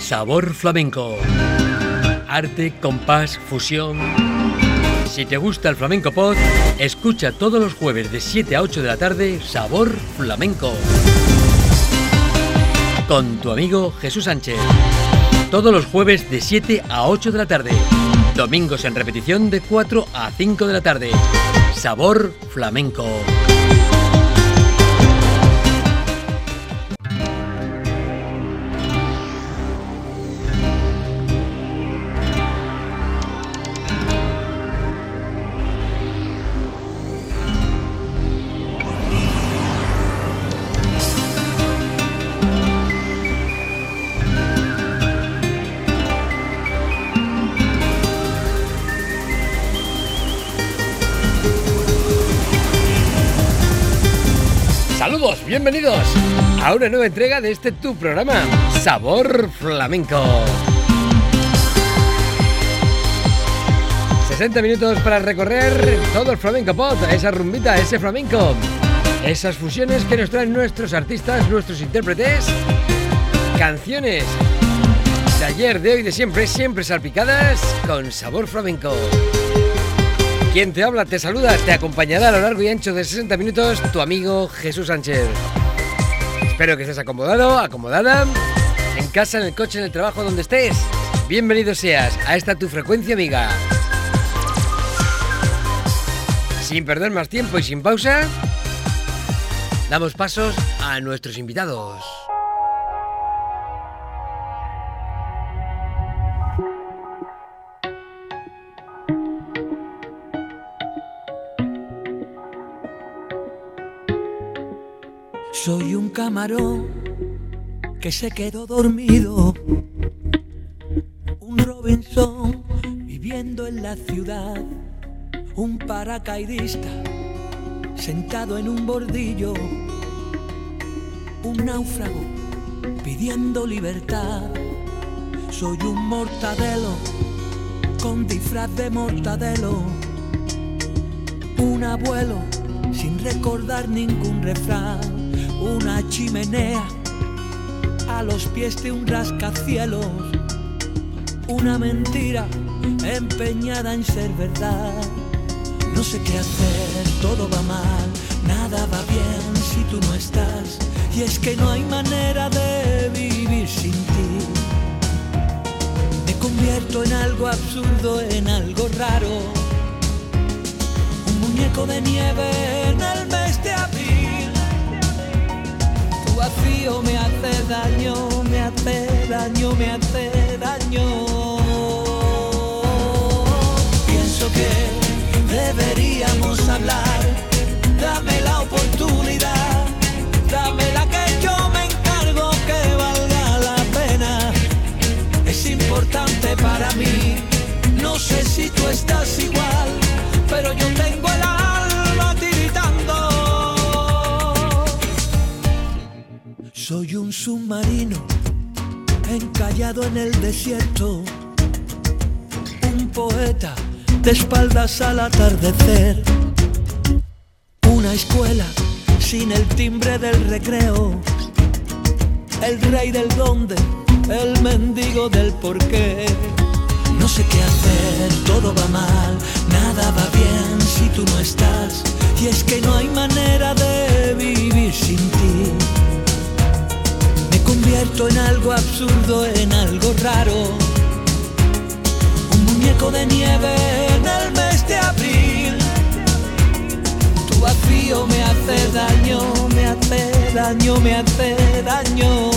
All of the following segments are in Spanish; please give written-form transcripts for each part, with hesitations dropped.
Sabor Flamenco. Arte, compás, fusión. Si te gusta el Flamenco Pod, escucha todos los jueves de 7 a 8 de la tarde Sabor Flamenco. Con tu amigo Jesús Sánchez. Todos los jueves de 7 a 8 de la tarde. Domingos en repetición de 4 a 5 de la tarde. Sabor Flamenco. Saludos, bienvenidos a una nueva entrega de este tu programa, Sabor Flamenco. 60 minutos para recorrer todo el Flamenco Pod, esa rumbita, ese flamenco, esas fusiones que nos traen nuestros artistas, nuestros intérpretes, canciones de ayer, de hoy, de siempre, siempre salpicadas con sabor flamenco. Quien te habla, te saluda, te acompañará a lo largo y ancho de 60 minutos tu amigo Jesús Sánchez. Espero que estés acomodado, acomodada, en casa, en el coche, en el trabajo, donde estés. Bienvenido seas a esta tu frecuencia amiga. Sin perder más tiempo y sin pausa, damos pasos a nuestros invitados. Soy un camarón que se quedó dormido, un Robinson viviendo en la ciudad, un paracaidista sentado en un bordillo, un náufrago pidiendo libertad. Soy un mortadelo con disfraz de mortadelo, un abuelo sin recordar ningún refrán, una chimenea a los pies de un rascacielos, una mentira empeñada en ser verdad. No sé qué hacer, todo va mal, nada va bien si tú no estás, y es que no hay manera de vivir sin ti. Me convierto en algo absurdo, en algo raro, un muñeco de nieve en el mes de abril. Tu vacío me hace daño, me hace daño, me hace daño. Pienso que deberíamos hablar, dame la oportunidad, dame la que yo me encargo, que valga la pena. Es importante para mí, no sé si tú estás igual, pero yo tengo el alma tiritando. Soy un submarino encallado en el desierto, un poeta de espaldas al atardecer, una escuela sin el timbre del recreo, el rey del dónde, el mendigo del porqué. No sé qué hacer, todo va mal, nada va bien si tú no estás, y es que no hay manera de vivir sin ti. Me convierto en algo absurdo, en algo raro, un muñeco de nieve en el mes de abril. Tu vacío me hace daño, me hace daño, me hace daño.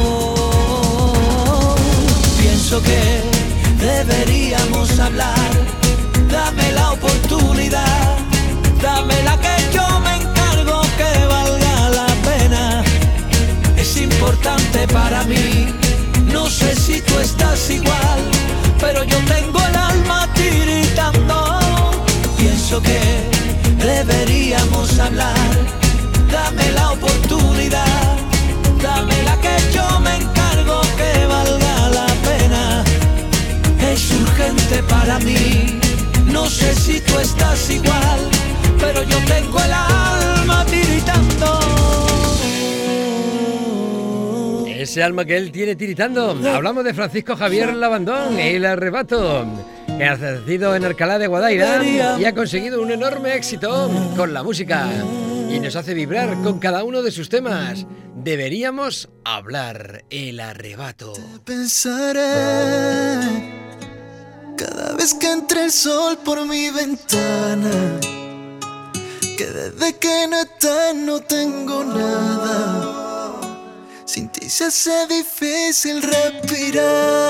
Pienso que deberíamos hablar, dame la oportunidad, dame la que yo me encargo, que valga la pena. Es importante para mí, no sé si tú estás igual, pero yo tengo el alma tiritando. Pienso que deberíamos hablar, dame la oportunidad, dame la que yo me encargo, que valga la pena. Es urgente para mí, no sé si tú estás igual, pero yo tengo el alma tiritando. ese alma que él tiene tiritando. Hablamos de Francisco Javier Labandón, El Arrebato, que ha nacido en Alcalá de Guadaira y ha conseguido un enorme éxito con la música y nos hace vibrar con cada uno de sus temas. Deberíamos hablar. El Arrebato. Te pensaré cada vez que entre el sol por mi ventana, que desde que no estás no tengo nada. Sin ti se hace difícil respirar.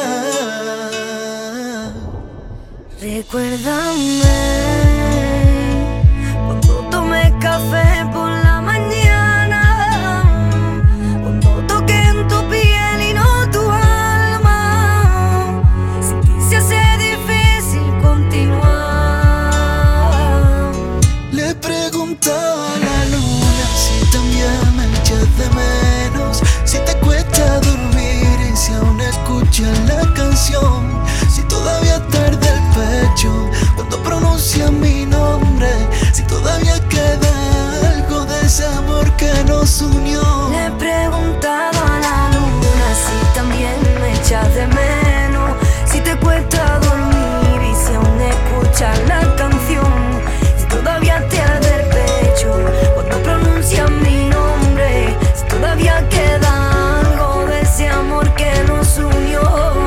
Recuérdame cuando tomé café por la mañana, cuando toqué en tu piel y no tu alma. Sin ti se hace difícil continuar. Le preguntaba a la luna si también me echas de menos, si te cuesta dormir y si aún escuchas la canción, si todavía tarde el pecho cuando pronuncias mi nombre, si todavía queda algo de ese amor que nos unió. Le he preguntado a la luna si también me echas de menos, si te cuesta dormir y si aún escuchas la canción, si todavía te arde el pecho cuando pronuncias mi nombre, si todavía queda algo de ese amor que nos unió.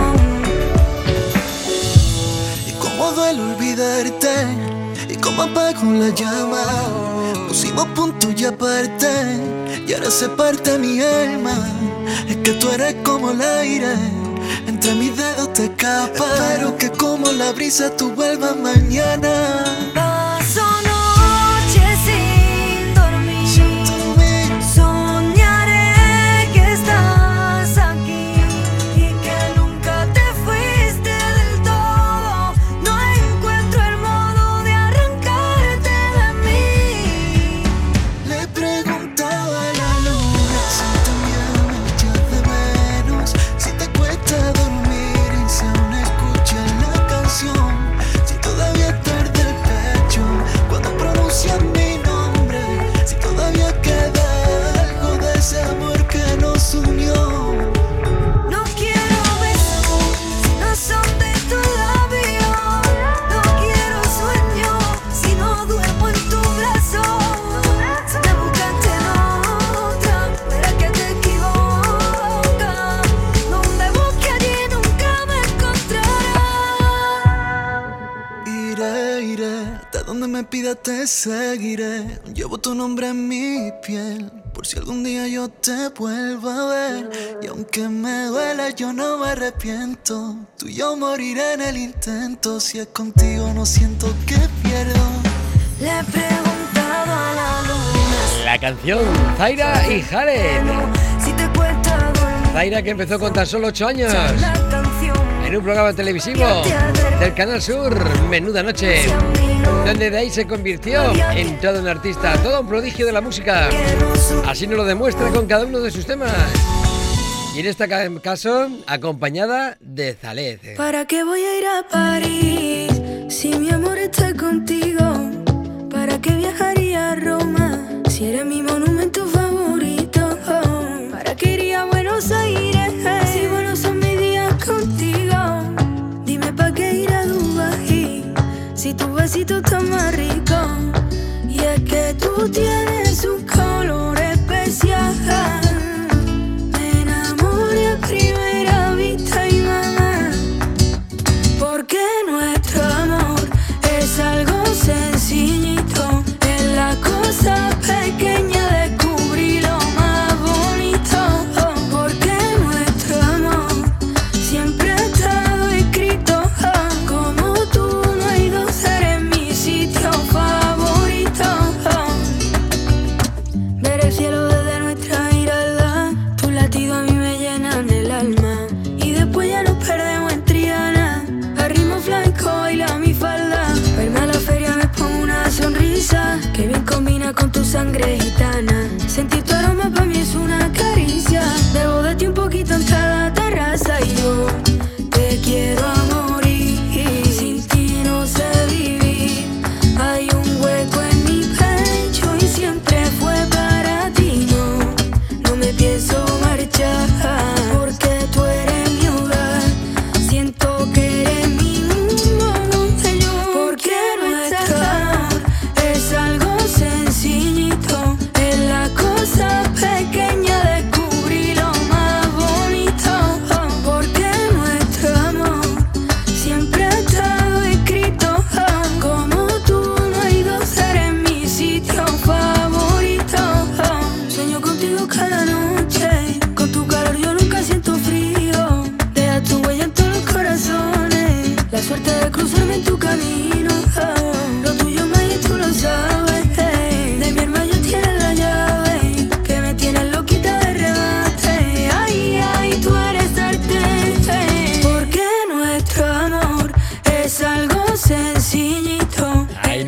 Y cómo duele olvidarte, y cómo apago la llama. Pusimos punto y aparte, y ahora se parte mi alma. Es que tú eres como el aire, entre mis dedos te escapa. Espero que como la brisa tú vuelvas mañana. Paso noches sin dormir, soñaré que estás aquí y que nunca te fuiste del todo. No encuentro el modo de arrancarte de mí. Le preguntaba a la luna si también me echas de menos, si te cuesta dormir y si aún escuchas la canción, si todavía tarde el pecho cuando pronuncias mi nombre, si todavía queda algo de ese amor que nos unió. No quiero besos si no son de tu labio, no quiero sueños si no duermo en tu brazo. Si me buscaste en otra, verás que te equivocas. Donde busque allí nunca me encontrarás. Iré, hasta donde me pidas te seguiré. Llevo tu nombre en mi piel, por si algún día yo te vuelvo a ver. Y aunque me duele yo no me arrepiento, tú y yo moriré en el intento. Si es contigo no siento que pierdo. Le he preguntado a la luna La canción Zaira y Jared. si te cuesta dormir. Zaira, que empezó con tan solo 8 años La canción en un programa televisivo del Canal Sur, Menuda Noche, donde de ahí se convirtió en todo un artista, todo un prodigio de la música. Así nos lo demuestra con cada uno de sus temas. Y en este caso, acompañada de Zalet. ¿Para qué voy a ir a París si mi amor está contigo? ¿Para qué viajaría a Roma si eres mi monumento favorito? ¿Para qué iría a Buenos Aires si buenos son mis días contigo? Dime ¿para qué ir a Dubái si tu besito está más rico? Y es que tú tienes un color especial. Me enamoré a primera vista y mamá, porque nuestro amor es algo sencillito. En la cosa pequeña descubrí lo más bonito. Porque nuestro amor siempre ha estado escrito. Como tú no hay dos, eres mi sitio favorito. Ver el cielo desde nuestra mirada, tus latidos a mí me llenan el alma. Y después ya nos perdemos en Triana, a ritmo flamenco baila mi falda. Verme a la feria me pongo una sonrisa que bien combina con tu sangre gitana. Sentir tu aroma para mí es una caricia. Bebo de ti un poquito en cada terraza y yo te quiero a morir. Sin ti no sé vivir. Hay un hueco en mi pecho y siempre fue para ti. No me pienso marchar.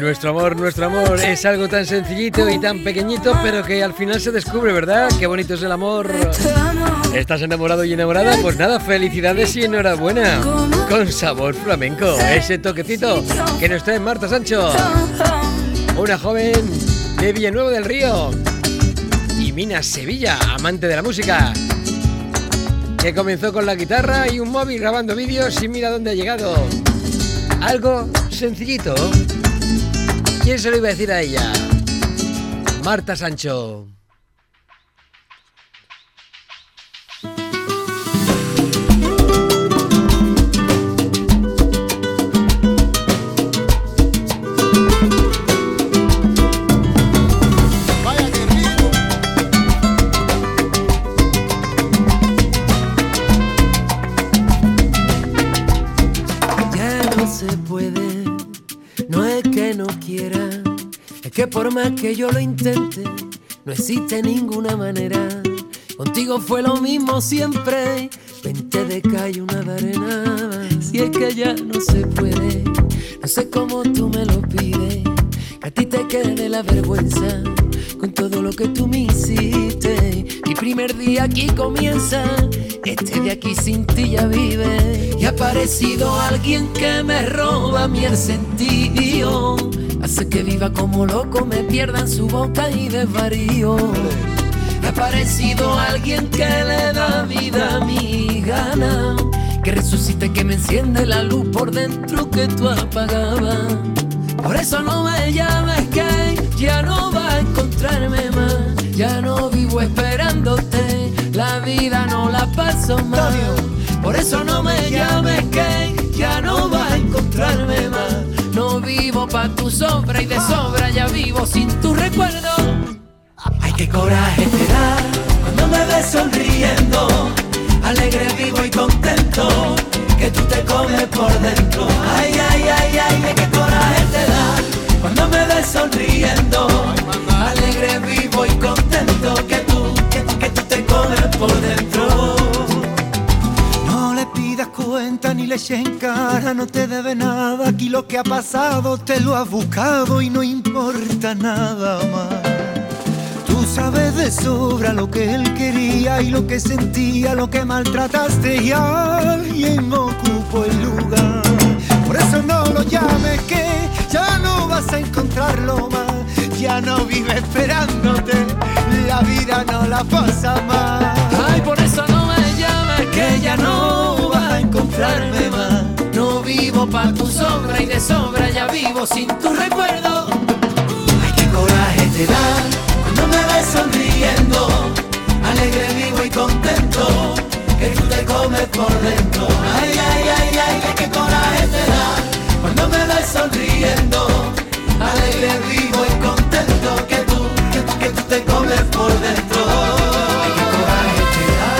nuestro amor es algo tan sencillito y tan pequeñito, pero que al final se descubre, ¿verdad? Qué bonito es el amor. ¿Estás enamorado y enamorada? Pues nada, felicidades y enhorabuena. Con sabor flamenco, ese toquecito que nos trae Marta Sancho, una joven de Villanueva del Río y Minas, Sevilla, amante de la música, que comenzó con la guitarra y un móvil grabando vídeos y mira dónde ha llegado. Algo sencillito. ¿Quién se lo iba a decir a ella? Marta Sancho. Que por más que yo lo intente, no existe ninguna manera. Contigo fue lo mismo siempre, 20 de cal y una de arena. Si es que ya no se puede, no sé cómo tú me lo pides, que a ti te quede la vergüenza con todo lo que tú me hiciste. Mi primer día aquí comienza, este de aquí sin ti ya vive. Y ha aparecido alguien que me roba mi el sentido, hace que viva como loco, me pierda en su boca y desvarío. Ha aparecido alguien que le da vida a mi gana, que resucite, que me enciende la luz por dentro que tú apagabas. Por eso no me llames que ya no va a encontrarme más. Ya no vivo esperándote, la vida no la paso más. Por eso no me llames que ya no va a encontrarme más. No vivo pa' tu sombra y de sobra ya vivo sin tu recuerdo. Ay, qué coraje te da cuando me ves sonriendo, alegre, vivo y contento, que tú te comes por dentro. Ay, ay, ay, ay, qué coraje te da cuando me ves sonriendo, alegre, vivo y contento, que tú te comes por dentro. No le pidas cuenta ni le eches en cara, no te debe nada. Aquí lo que ha pasado te lo has buscado y no importa nada más. Tú sabes de sobra lo que él quería y lo que sentía, lo que maltrataste, y alguien ocupó el lugar. Por eso no lo llames que ya no vas a encontrarlo más. Ya no vive esperándote, la vida no la pasa más. Ay, por eso no me llames que ya no vas a encontrarme más. No vivo pa' tu sombra y de sobra ya vivo sin tu recuerdo. Ay, qué coraje te da cuando me ves sonriendo, alegre, vivo y contento, que tú te comes por dentro. Ay, ay, ay, ay, qué coraje te da cuando me ves sonriendo, alegre, vivo y contento, que tú te comes por dentro. Ay, qué coraje te da.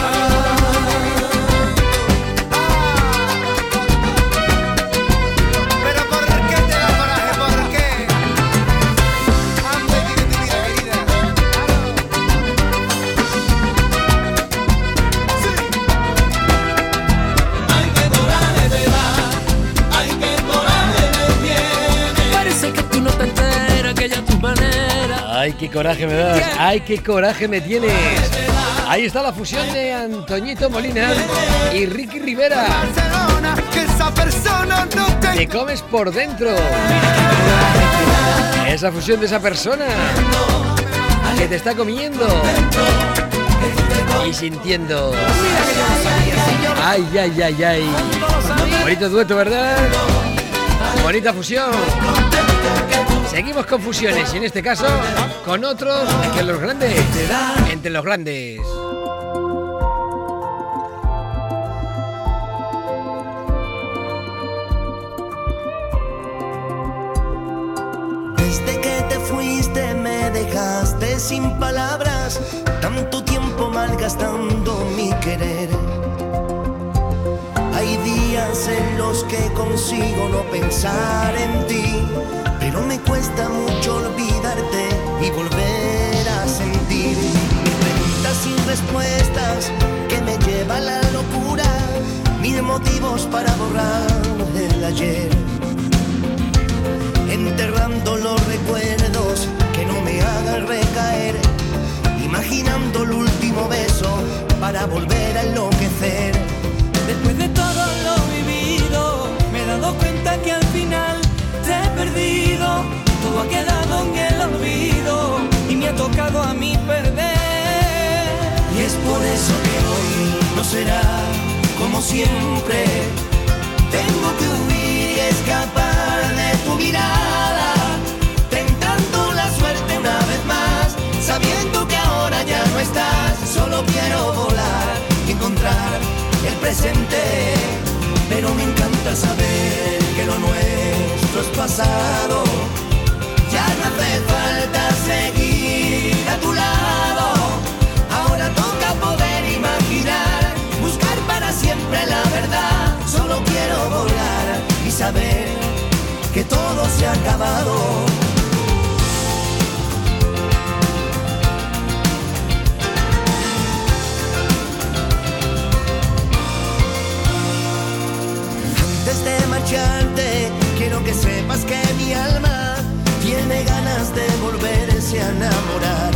Pero ¿por qué te da coraje? ¿Por qué? Anda y vive tu vida, querida. Sí. Ay, qué coraje te da, ay, qué coraje me tiene. Parece que tú no te enteras que ya tu manera. Ay, qué coraje me das, ay, qué coraje me tienes. Ahí está la fusión de Antoñito Molina y Ricky Rivera. Barcelona, que esa persona no te... Te comes por dentro. Esa fusión de esa persona que te está comiendo y sintiendo. Ay, ay, ay, ay. Bonito dueto, ¿verdad? Bonita fusión. Seguimos con fusiones y en este caso con otros que los grandes, entre los grandes. Desde que te fuiste me dejaste sin palabras, tanto tiempo malgastando mi querer. Hay días en los que consigo no pensar en ti, pero me cuesta mucho olvidarte y volver a sentir. Mis preguntas sin respuestas que me lleva a la locura, mil motivos para borrar el ayer, enterrándolo imaginando el último beso para volver a enloquecer. Después de todo lo vivido, me he dado cuenta que al final te he perdido. Todo ha quedado en el olvido y me ha tocado a mí perder. Y es por eso que hoy no será como siempre. Tengo que huir y escapar de tu mirada, tentando la suerte una vez más, sabiendo que ahora ya no estás. Solo quiero volar y encontrar el presente, pero me encanta saber que lo nuestro es pasado. Ya no hace falta seguir a tu lado. Ahora toca poder imaginar, buscar para siempre la verdad. Solo quiero volar y saber que todo se ha acabado. Antes de marcharte, quiero que sepas que mi alma tiene ganas de volverse a enamorar.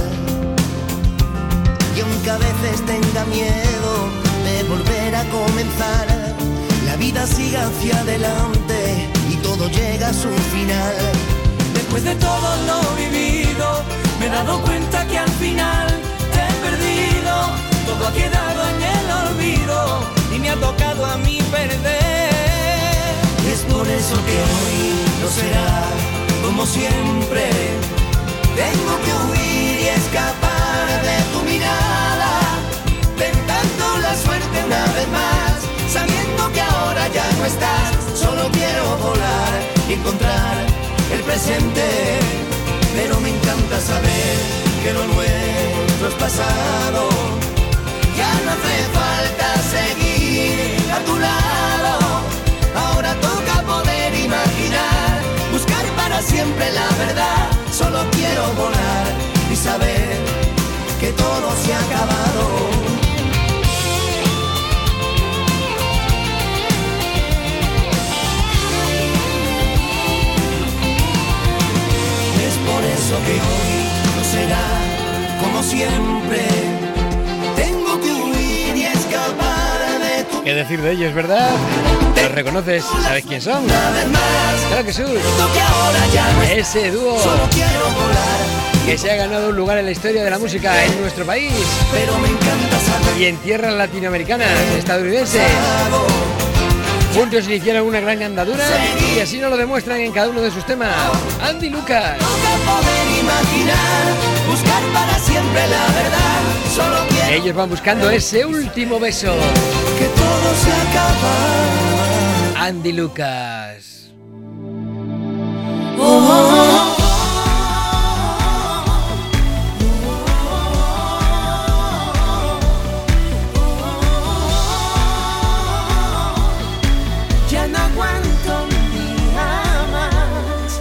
Y aunque a veces tenga miedo de volver a comenzar, la vida sigue hacia adelante y todo llega a su final. Después de todo lo vivido, me he dado cuenta que al final te he perdido. Todo ha quedado en el olvido y me ha tocado a mí perder. Y es por eso que hoy no será como siempre. Tengo que huir y escapar de tu mirada, tentando la suerte una vez más, sabiendo que ahora ya no estás. Solo quiero volar y encontrar el presente, pero me encanta saber que lo nuestro es pasado. Ya no hace falta seguir a tu lado. Ahora toca poder imaginar, buscar para siempre la verdad. Solo quiero volar y saber que todo se ha acabado. Es por eso que hoy no será como siempre. Tengo que huir y escapar de tu... ¿Qué decir de ellos, verdad? ¿Los reconoces? ¿Sabes quién son? Claro que sí. Ese dúo Solo quiero volar, que se ha ganado un lugar en la historia de la música en nuestro país pero me encanta saber y en tierras latinoamericanas, estadounidenses. Juntos iniciaron una gran andadura y así nos lo demuestran en cada uno de sus temas. Andy Lucas. Toca poder imaginar, buscar para siempre la verdad. Solo quiero Ellos van buscando ese último beso. que todo se acaba. Andy Lucas. Ya no aguanto un día más.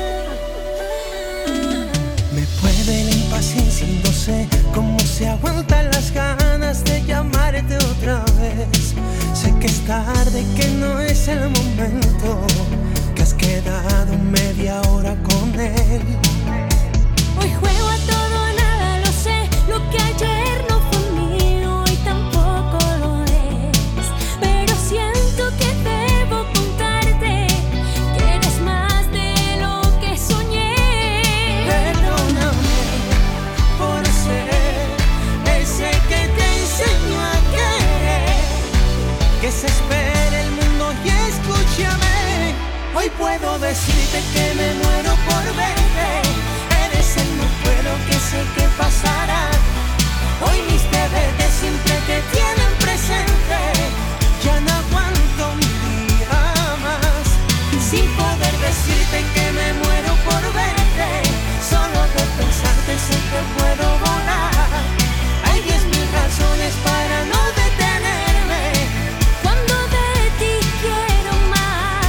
Me puede la impaciencia y no sé cómo se aguantan las ganas de llamarte otra vez. Sé que es tarde, que no es el momento, que has quedado media hora con él. Hoy juego a todo o nada, lo sé. Lo que ayer no fue mío, hoy tampoco lo es. Pero siento que debo contarte que eres más de lo que soñé. Perdóname por ser ese que te enseñó a querer, que se espere el mundo y escúchame. Hoy puedo decirte que me muero por verte. Eres el no puedo que sé que pasará. Hoy mis deberes siempre te tienen presente. Ya no aguanto un día más sin poder decirte que me muero por verte. Solo de pensarte sé que puedo volar. Hay 10.000 razones para no detenerme Cuando de ti quiero más.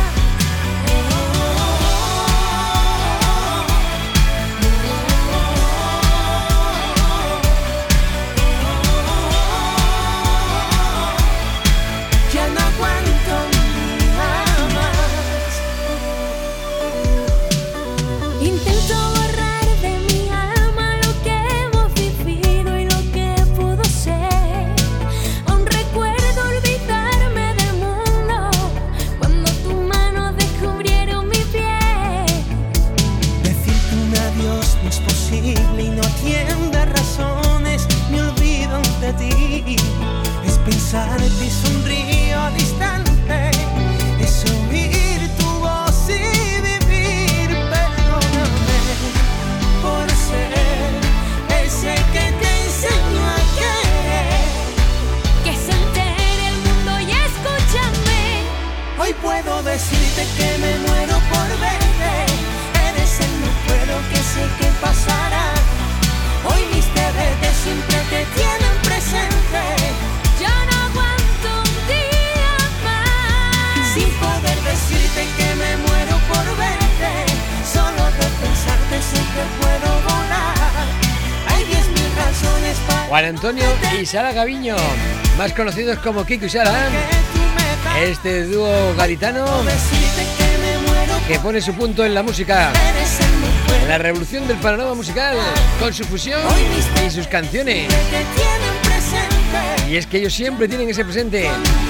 pensar en ti sonrío distante, es oír tu voz y vivir. Perdóname por ser ese que te enseñó a querer, que se entere el mundo y escúchame. Hoy puedo decirte que me muero por verte, eres el no puedo que sé que pasará. Hoy mis deberes siempre te tienen presente. Ya no aguanto un día más sin poder decirte que me muero por verte. Solo de pensarte sé que puedo volar. Hay 10.000 razones para Juan Antonio y Sara Gaviño, más conocidos como Kiko y Sara. Este dúo gaditano que pone su punto en la música, en la revolución del panorama musical, con su fusión y sus canciones. Y es que ellos siempre tienen ese presente.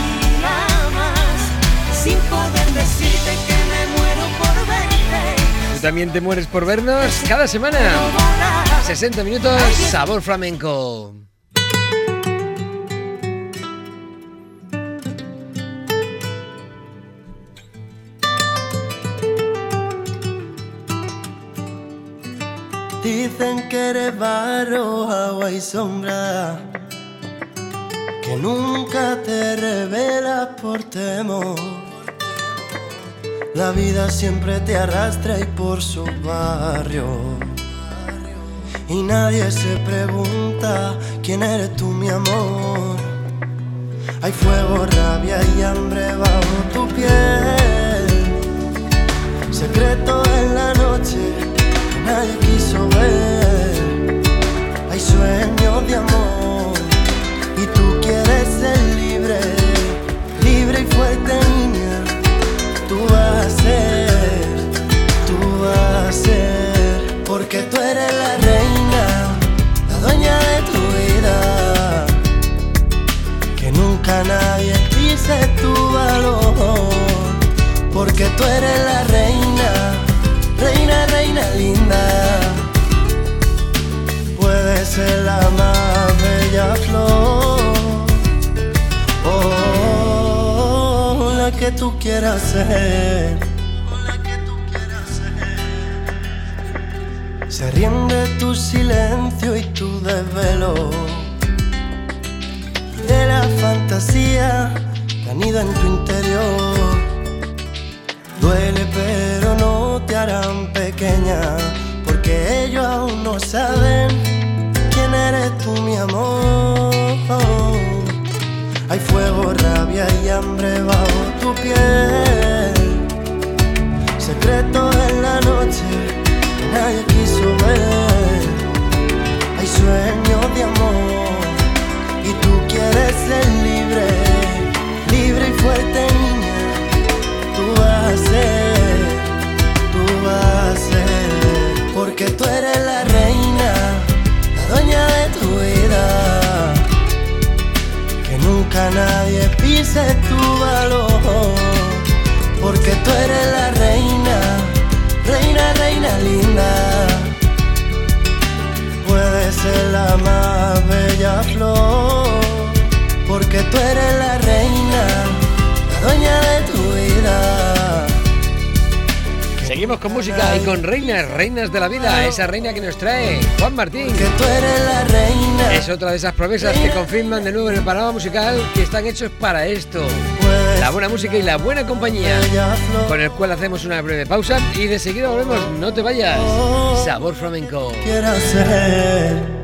Sin poder decirte que me muero por verte. Tú también te mueres por vernos cada semana. 60 minutos, sabor flamenco. Dicen que eres barro, agua y sombra, que nunca te revelas por temor. La vida siempre te arrastra y por su barrio, y nadie se pregunta quién eres tú, mi amor. Hay fuego, rabia y hambre bajo tu piel, secreto en la noche nadie quiso ver. Hay sueños de amor y tú quieres ser libre, libre y fuerte, niña. Tú vas a ser, porque tú eres la reina, la dueña de tu vida. Que nunca nadie pise tu valor, porque tú eres la reina. Reina, reina linda, puedes ser la más bella flor, oh, la que tú quieras ser, Se ríen de tu silencio y tu desvelo, de la fantasía que anida en tu interior. Duele pero no te harán pequeña, porque ellos aún no saben quién eres tú, mi amor. Hay fuego, rabia y hambre bajo tu piel, secretos en la noche que nadie quiso ver. Hay sueños de amor y tú quieres ser libre, libre y fuerte, niña. Tú vas a ser, porque tú eres la reina, la dueña de tu vida. Que nunca nadie pise tu valor, porque tú eres la reina, reina, reina linda. Puedes ser la más bella flor, porque tú eres la reina, la dueña de tu vida. Seguimos con música y con reinas de la vida. Esa reina que nos trae Juan Martín, Que tú eres la reina. es otra de esas promesas que confirman de nuevo en el panorama musical que están hechos para esto. La buena música y la buena compañía, con el cual hacemos una breve pausa y de seguida volvemos. No te vayas. Sabor flamenco. Quiero ser